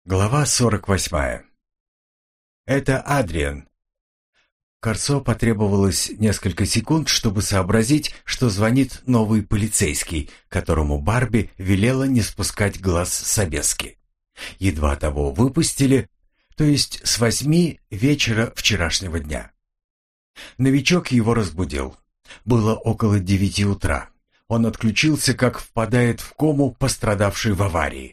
Глава 48. Это Адриан. Корсо потребовалось несколько секунд, чтобы сообразить, что звонит новый полицейский, которому Барби велела не спускать глаз с Собески. Едва того выпустили, то есть с 8 вечера вчерашнего дня. Новичок его разбудил. Было около 9 утра. Он отключился, как впадает в кому пострадавший в аварии.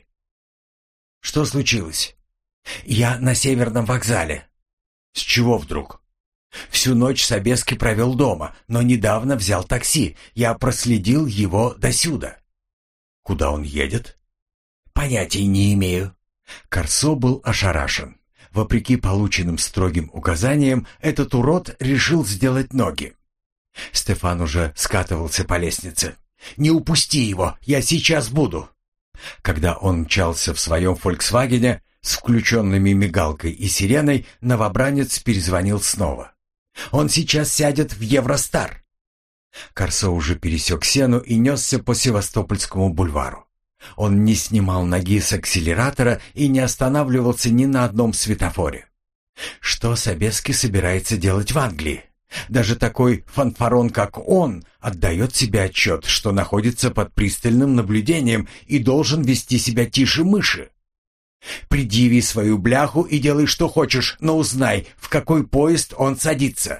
«Что случилось?» «Я на Северном вокзале». «С чего вдруг?» «Всю ночь Собески провел дома, но недавно взял такси. Я проследил его досюда». «Куда он едет?» «Понятия не имею». Корсо был ошарашен. Вопреки полученным строгим указаниям, этот урод решил сделать ноги. Стефан уже скатывался по лестнице. «Не упусти его, я сейчас буду». Когда он мчался в своем «Фольксвагене» с включенными мигалкой и сиреной, новобранец перезвонил снова. «Он сейчас сядет в Евростар». Корсо уже пересек Сену и несся по Севастопольскому бульвару. Он не снимал ноги с акселератора и не останавливался ни на одном светофоре. Что Собески собирается делать в Англии? Даже такой фанфарон, как он, отдает себе отчет, что находится под пристальным наблюдением и должен вести себя тише мыши. Предъяви свою бляху и делай, что хочешь, но узнай, в какой поезд он садится.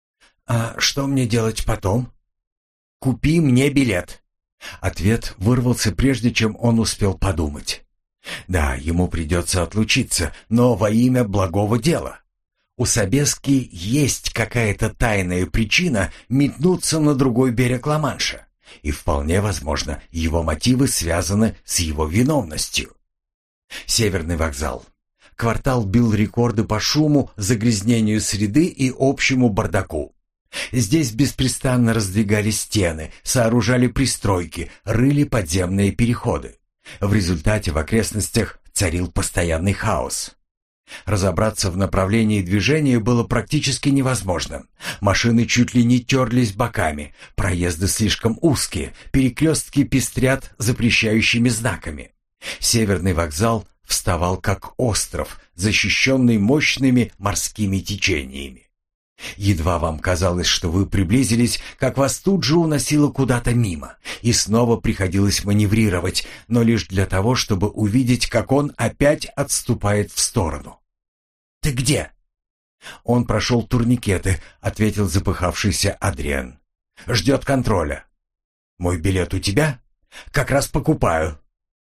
А что мне делать потом? Купи мне билет. Ответ вырвался, прежде чем он успел подумать. Да, ему придется отлучиться, но во имя благого дела. У Собески есть какая-то тайная причина метнуться на другой берег Ла-Манша, и вполне возможно, его мотивы связаны с его виновностью. Северный вокзал. Квартал бил рекорды по шуму, загрязнению среды и общему бардаку. Здесь беспрестанно раздвигали стены, сооружали пристройки, рыли подземные переходы. В результате в окрестностях царил постоянный хаос. Разобраться в направлении движения было практически невозможно. Машины чуть ли не терлись боками, проезды слишком узкие, перекрестки пестрят запрещающими знаками. Северный вокзал вставал как остров, защищенный мощными морскими течениями. Едва вам казалось, что вы приблизились, как вас тут же уносило куда-то мимо, и снова приходилось маневрировать, но лишь для того, чтобы увидеть, как он опять отступает в сторону. «Ты где?» «Он прошел турникеты», — ответил запыхавшийся Адриан. «Ждет контроля». «Мой билет у тебя?» «Как раз покупаю».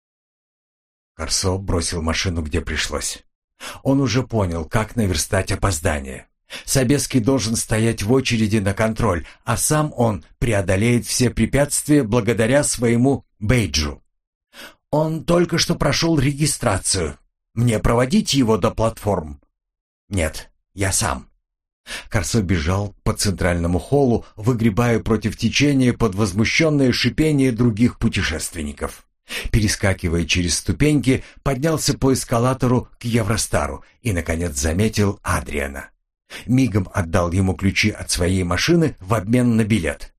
Корсо бросил машину, где пришлось. Он уже понял, как наверстать опоздание. Собески должен стоять в очереди на контроль, а сам он преодолеет все препятствия благодаря своему бейджу. Он только что прошел регистрацию. Мне проводить его до платформ? Нет, я сам. Корсо бежал по центральному холлу, выгребая против течения под возмущенное шипение других путешественников. Перескакивая через ступеньки, поднялся по эскалатору к Евростару и, наконец, заметил Адриана. Мигом отдал ему ключи от своей машины в обмен на билет.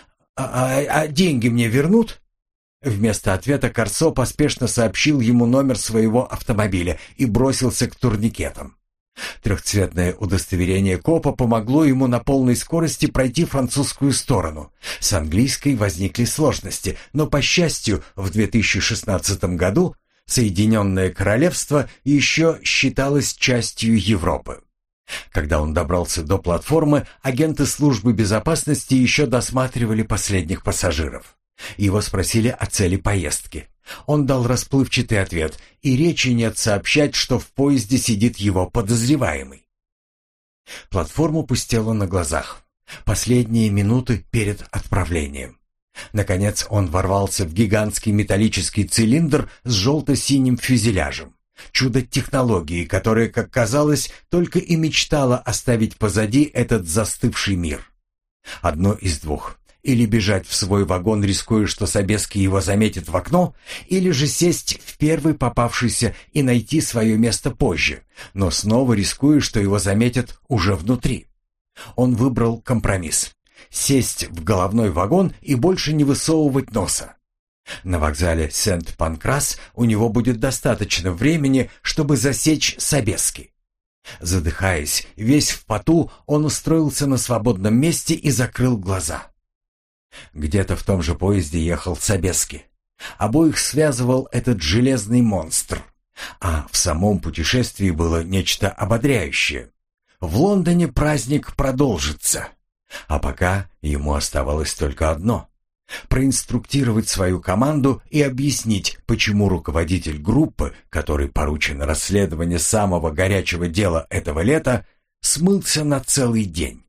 «А деньги мне вернут?» Вместо ответа Корсо поспешно сообщил ему номер своего автомобиля и бросился к турникетам. Трехцветное удостоверение копа помогло ему на полной скорости пройти французскую сторону. С английской возникли сложности, но, по счастью, в 2016 году Соединенное Королевство еще считалось частью Европы. Когда он добрался до платформы, агенты службы безопасности еще досматривали последних пассажиров. Его спросили о цели поездки. Он дал расплывчатый ответ, и речи нет сообщать, что в поезде сидит его подозреваемый. Платформа пустела на глазах. Последние минуты перед отправлением. Наконец он ворвался в гигантский металлический цилиндр с желто-синим фюзеляжем. Чудо технологии, которая, как казалось, только и мечтала оставить позади этот застывший мир. Одно из двух. Или бежать в свой вагон, рискуя, что Собески его заметит в окно, или же сесть в первый попавшийся и найти свое место позже, но снова рискуя, что его заметят уже внутри. Он выбрал компромисс. Сесть в головной вагон и больше не высовывать носа. На вокзале Сент-Панкрас у него будет достаточно времени, чтобы засечь Собески. Задыхаясь, весь в поту, он устроился на свободном месте и закрыл глаза. Где-то в том же поезде ехал Собески. Обоих связывал этот железный монстр. А в самом путешествии было нечто ободряющее. В Лондоне праздник продолжится. А пока ему оставалось только одно — проинструктировать свою команду и объяснить, почему руководитель группы, которой поручено расследование самого горячего дела этого лета, смылся на целый день.